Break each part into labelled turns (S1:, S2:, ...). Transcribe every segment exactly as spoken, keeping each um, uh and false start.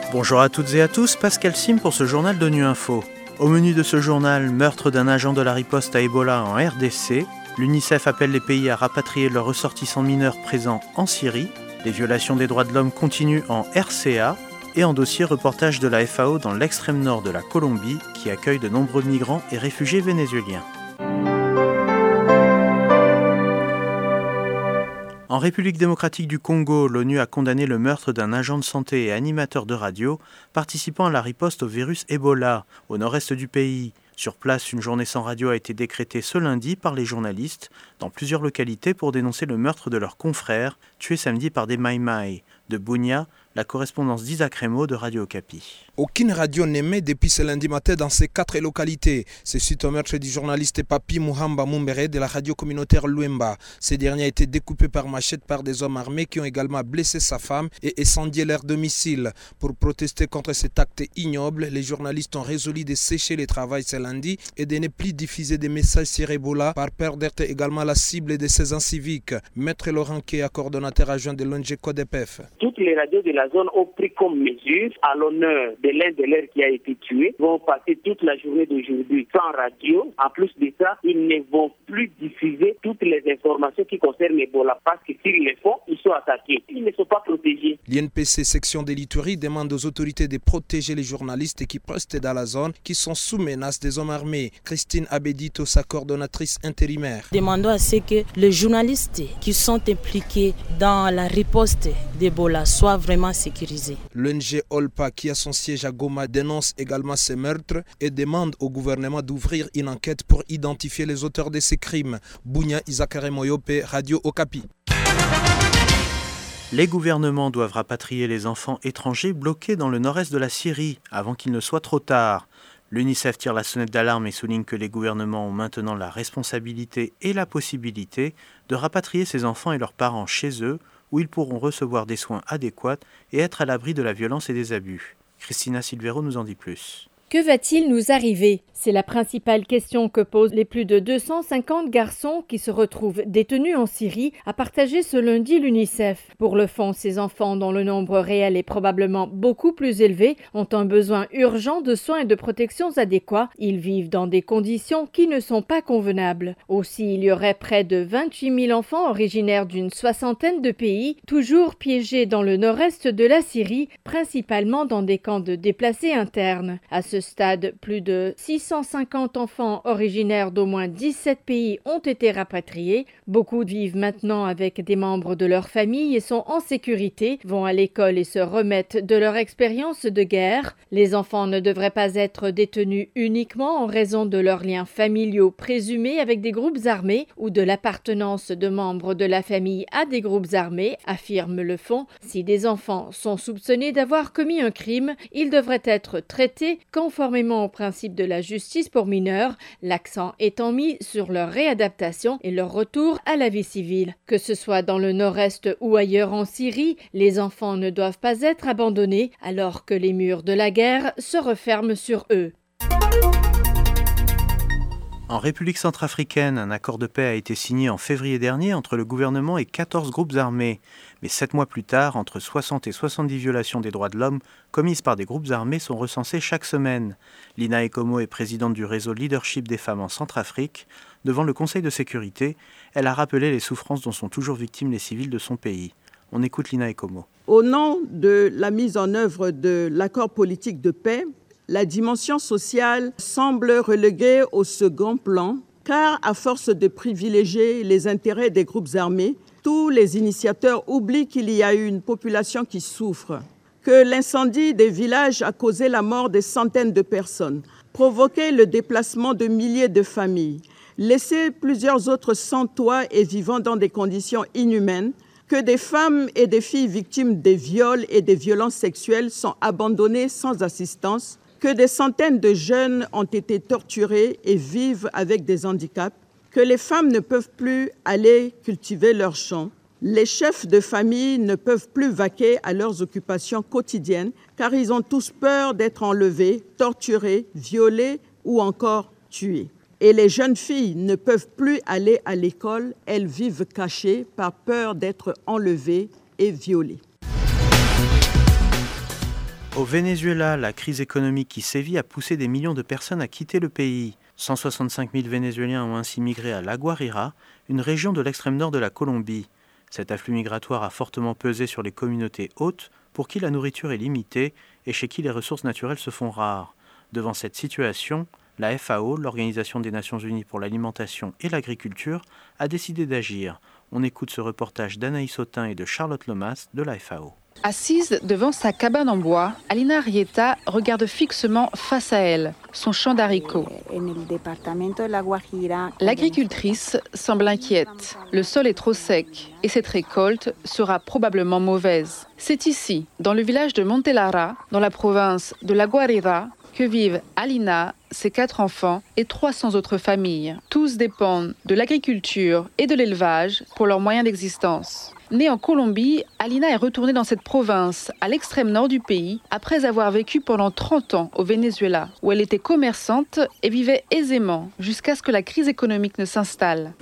S1: Bonjour à toutes et à tous, Pascal Sim pour ce journal d'ONU Info. Au menu de ce journal, meurtre d'un agent de la riposte à Ebola en R D C, l'UNICEF appelle les pays à rapatrier leurs ressortissants mineurs présents en Syrie, les violations des droits de l'homme continuent en R C A, et en dossier reportage de la F A O dans l'extrême nord de la Colombie qui accueille de nombreux migrants et réfugiés vénézuéliens. En République démocratique du Congo, l'ONU a condamné le meurtre d'un agent de santé et animateur de radio participant à la riposte au virus Ebola au nord-est du pays. Sur place, une journée sans radio a été décrétée ce lundi par les journalistes dans plusieurs localités pour dénoncer le meurtre de leurs confrères, tués samedi par des Maïmaï. De Bunia, la correspondance d'Isaac Rémo de Radio Okapi.
S2: Aucune radio n'émet depuis ce lundi matin dans ces quatre localités. C'est suite au meurtre du journaliste Papi Muhamba Mumbere de la radio communautaire Luemba. Ce dernier a été découpé par machette par des hommes armés qui ont également blessé sa femme et incendié leur domicile. Pour protester contre cet acte ignoble, les journalistes ont résolu de sécher le travail ce lundi et de ne plus diffuser des messages sur Ebola par peur d'être également la cible de ces inciviques. Maître Laurent Kéa, coordonnateur adjoint de l'O N G CODEPEF.
S3: Toutes les radios de la zone ont pris comme mesure, à l'honneur de l'un de leurs qui a été tué, vont passer toute la journée d'aujourd'hui sans radio. En plus de ça, ils ne vont plus diffuser toutes les informations qui concernent Ebola parce que s'ils le font, ils sont attaqués. Ils ne sont pas protégés.
S2: L'I N P C section de l'Ituri demande aux autorités de protéger les journalistes qui restent dans la zone qui sont sous menace des hommes armés. Christine Abedito, sa coordonnatrice intérimaire.
S4: Demandons à ce que les journalistes qui sont impliqués dans la riposte d'Ebola soient vraiment sécurisés.
S2: L'O N G Olpa, qui a son siège à Goma, dénonce également ces meurtres et demande au gouvernement d'ouvrir une enquête pour identifier les auteurs de ces crimes. Bunia Isakare Moyope, Radio Okapi.
S1: Les gouvernements doivent rapatrier les enfants étrangers bloqués dans le nord-est de la Syrie avant qu'il ne soit trop tard. L'UNICEF tire la sonnette d'alarme et souligne que les gouvernements ont maintenant la responsabilité et la possibilité de rapatrier ces enfants et leurs parents chez eux, où ils pourront recevoir des soins adéquats et être à l'abri de la violence et des abus. Christina Silvero nous en dit plus.
S5: Que va-t-il nous arriver ? C'est la principale question que posent les plus de deux cent cinquante garçons qui se retrouvent détenus en Syrie, a partagé ce lundi l'UNICEF. Pour le fond, ces enfants, dont le nombre réel est probablement beaucoup plus élevé, ont un besoin urgent de soins et de protections adéquats. Ils vivent dans des conditions qui ne sont pas convenables. Aussi, il y aurait près de vingt-huit mille enfants originaires d'une soixantaine de pays, toujours piégés dans le nord-est de la Syrie, principalement dans des camps de déplacés internes. À ce stade, plus de six cent cinquante enfants originaires d'au moins dix-sept pays ont été rapatriés. Beaucoup vivent maintenant avec des membres de leur famille et sont en sécurité, vont à l'école et se remettent de leur expérience de guerre. Les enfants ne devraient pas être détenus uniquement en raison de leurs liens familiaux présumés avec des groupes armés ou de l'appartenance de membres de la famille à des groupes armés, affirme le fonds. Si des enfants sont soupçonnés d'avoir commis un crime, ils devraient être traités conformément au principe de la justice pour mineurs, l'accent étant mis sur leur réadaptation et leur retour à la vie civile. Que ce soit dans le nord-est ou ailleurs en Syrie, les enfants ne doivent pas être abandonnés alors que les murs de la guerre se referment sur eux.
S1: En République centrafricaine, un accord de paix a été signé en février dernier entre le gouvernement et quatorze groupes armés. Mais sept mois plus tard, entre soixante et soixante-dix violations des droits de l'homme commises par des groupes armés sont recensées chaque semaine. Lina Ekomo est présidente du réseau Leadership des femmes en Centrafrique. Devant le Conseil de sécurité, elle a rappelé les souffrances dont sont toujours victimes les civils de son pays. On écoute Lina Ekomo.
S6: Au nom de la mise en œuvre de l'accord politique de paix, la dimension sociale semble reléguée au second plan, car à force de privilégier les intérêts des groupes armés, tous les initiateurs oublient qu'il y a une population qui souffre, que l'incendie des villages a causé la mort de centaines de personnes, provoqué le déplacement de milliers de familles, laissé plusieurs autres sans toit et vivant dans des conditions inhumaines, que des femmes et des filles victimes des viols et des violences sexuelles sont abandonnées sans assistance, que des centaines de jeunes ont été torturés et vivent avec des handicaps, que les femmes ne peuvent plus aller cultiver leurs champs, les chefs de famille ne peuvent plus vaquer à leurs occupations quotidiennes car ils ont tous peur d'être enlevés, torturés, violés ou encore tués. Et les jeunes filles ne peuvent plus aller à l'école, elles vivent cachées par peur d'être enlevées et violées.
S1: Au Venezuela, la crise économique qui sévit a poussé des millions de personnes à quitter le pays. cent soixante-cinq mille Vénézuéliens ont ainsi migré à La Guajira, une région de l'extrême nord de la Colombie. Cet afflux migratoire a fortement pesé sur les communautés hautes, pour qui la nourriture est limitée et chez qui les ressources naturelles se font rares. Devant cette situation, la F A O, l'Organisation des Nations Unies pour l'alimentation et l'agriculture, a décidé d'agir. On écoute ce reportage d'Anaïs Autin et de Charlotte Lomas de la F A O.
S7: Assise devant sa cabane en bois, Alina Arrieta regarde fixement face à elle, son champ d'haricots. L'agricultrice semble inquiète. Le sol est trop sec et cette récolte sera probablement mauvaise. C'est ici, dans le village de Montelara, dans la province de La Guajira, que vivent Alina, ses quatre enfants et trois cents autres familles. Tous dépendent de l'agriculture et de l'élevage pour leurs moyens d'existence. Née en Colombie, Alina est retournée dans cette province, à l'extrême nord du pays, après avoir vécu pendant trente ans au Venezuela, où elle était commerçante et vivait aisément, jusqu'à ce que la crise économique ne s'installe.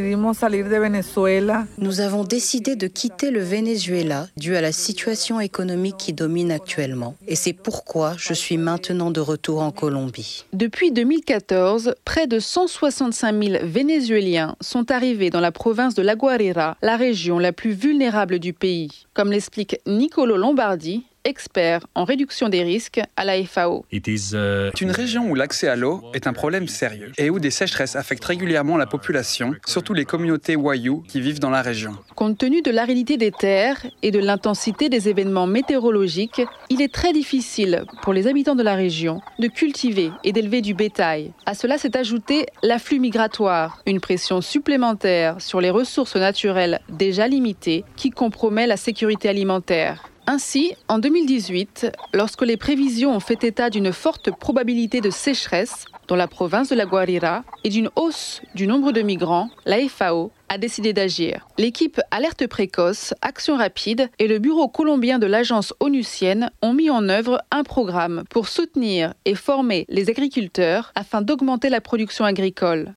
S8: Nous avons décidé de quitter le Venezuela dû à la situation économique qui domine actuellement. Et c'est pourquoi je suis maintenant de retour en Colombie.
S7: Depuis deux mille quatorze, près de cent soixante-cinq mille Vénézuéliens sont arrivés dans la province de La Guajira, la région la plus vulnérable du pays, comme l'explique Nicolo Lombardi, expert en réduction des risques à la F A O.
S9: C'est une région où l'accès à l'eau est un problème sérieux et où des sécheresses affectent régulièrement la population, surtout les communautés Wayuu qui vivent dans la région.
S7: Compte tenu de l'aridité des terres et de l'intensité des événements météorologiques, il est très difficile pour les habitants de la région de cultiver et d'élever du bétail. À cela s'est ajouté l'afflux migratoire, une pression supplémentaire sur les ressources naturelles déjà limitées qui compromet la sécurité alimentaire. Ainsi, en deux mille dix-huit, lorsque les prévisions ont fait état d'une forte probabilité de sécheresse dans la province de La Guajira et d'une hausse du nombre de migrants, la F A O a décidé d'agir. L'équipe Alerte Précoce, Action Rapide et le bureau colombien de l'agence onusienne ont mis en œuvre un programme pour soutenir et former les agriculteurs afin d'augmenter la production agricole.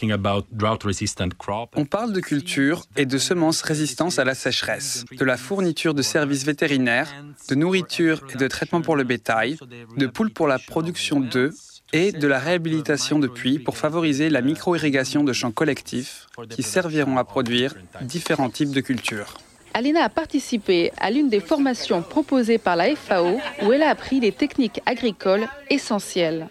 S9: On parle de culture et de semences résistantes à la sécheresse, de la fourniture de services vétérinaires, de nourriture et de traitement pour le bétail, de poules pour la production d'œufs, et de la réhabilitation de puits pour favoriser la micro-irrigation de champs collectifs qui serviront à produire différents types de cultures.
S7: Alina a participé à l'une des formations proposées par la F A O où elle a appris des techniques agricoles essentielles.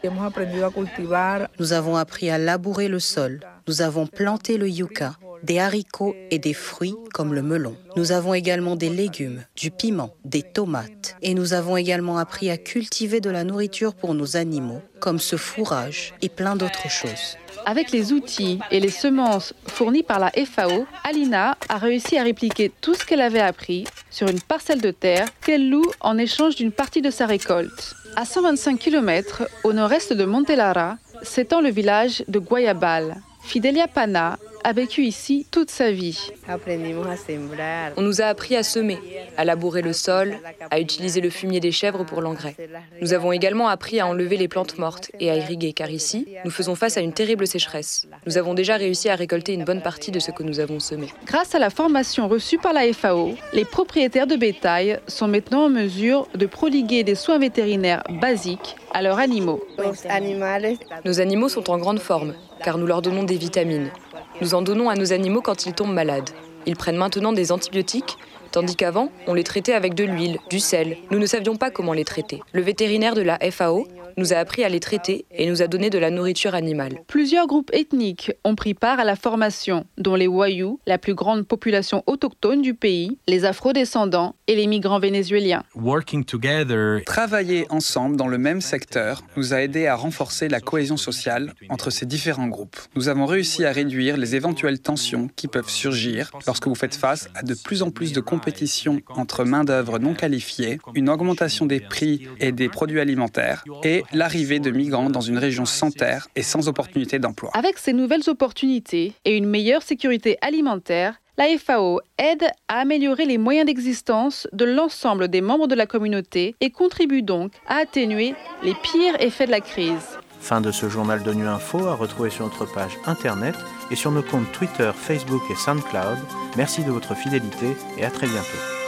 S8: Nous avons appris à labourer le sol. Nous avons planté le yucca, des haricots et des fruits comme le melon. Nous avons également des légumes, du piment, des tomates. Et nous avons également appris à cultiver de la nourriture pour nos animaux, comme ce fourrage et plein d'autres choses.
S7: Avec les outils et les semences fournis par la F A O, Alina a réussi à répliquer tout ce qu'elle avait appris sur une parcelle de terre qu'elle loue en échange d'une partie de sa récolte. À cent vingt-cinq kilomètres au nord-est de Montelara, s'étend le village de Guayabal. Fidelia Pana a vécu ici toute sa vie.
S10: On nous a appris à semer, à labourer le sol, à utiliser le fumier des chèvres pour l'engrais. Nous avons également appris à enlever les plantes mortes et à irriguer, car ici, nous faisons face à une terrible sécheresse. Nous avons déjà réussi à récolter une bonne partie de ce que nous avons semé.
S7: Grâce à la formation reçue par la F A O, les propriétaires de bétail sont maintenant en mesure de prodiguer des soins vétérinaires basiques à leurs animaux.
S10: Nos animaux sont en grande forme, car nous leur donnons des vitamines. Nous en donnons à nos animaux quand ils tombent malades. Ils prennent maintenant des antibiotiques, tandis qu'avant, on les traitait avec de l'huile, du sel. Nous ne savions pas comment les traiter. Le vétérinaire de la F A O nous a appris à les traiter et nous a donné de la nourriture animale.
S7: Plusieurs groupes ethniques ont pris part à la formation, dont les Wayuu, la plus grande population autochtone du pays, les afrodescendants et les migrants vénézuéliens.
S9: Travailler ensemble dans le même secteur nous a aidé à renforcer la cohésion sociale entre ces différents groupes. Nous avons réussi à réduire les éventuelles tensions qui peuvent surgir lorsque vous faites face à de plus en plus de compétition entre main-d'œuvre non qualifiée, une augmentation des prix et des produits alimentaires et l'arrivée de migrants dans une région sans terre et sans opportunité d'emploi.
S7: Avec ces nouvelles opportunités et une meilleure sécurité alimentaire, la F A O aide à améliorer les moyens d'existence de l'ensemble des membres de la communauté et contribue donc à atténuer les pires effets de la crise.
S1: Fin de ce journal d'ONU Info à retrouver sur notre page internet et sur nos comptes Twitter, Facebook et SoundCloud. Merci de votre fidélité et à très bientôt.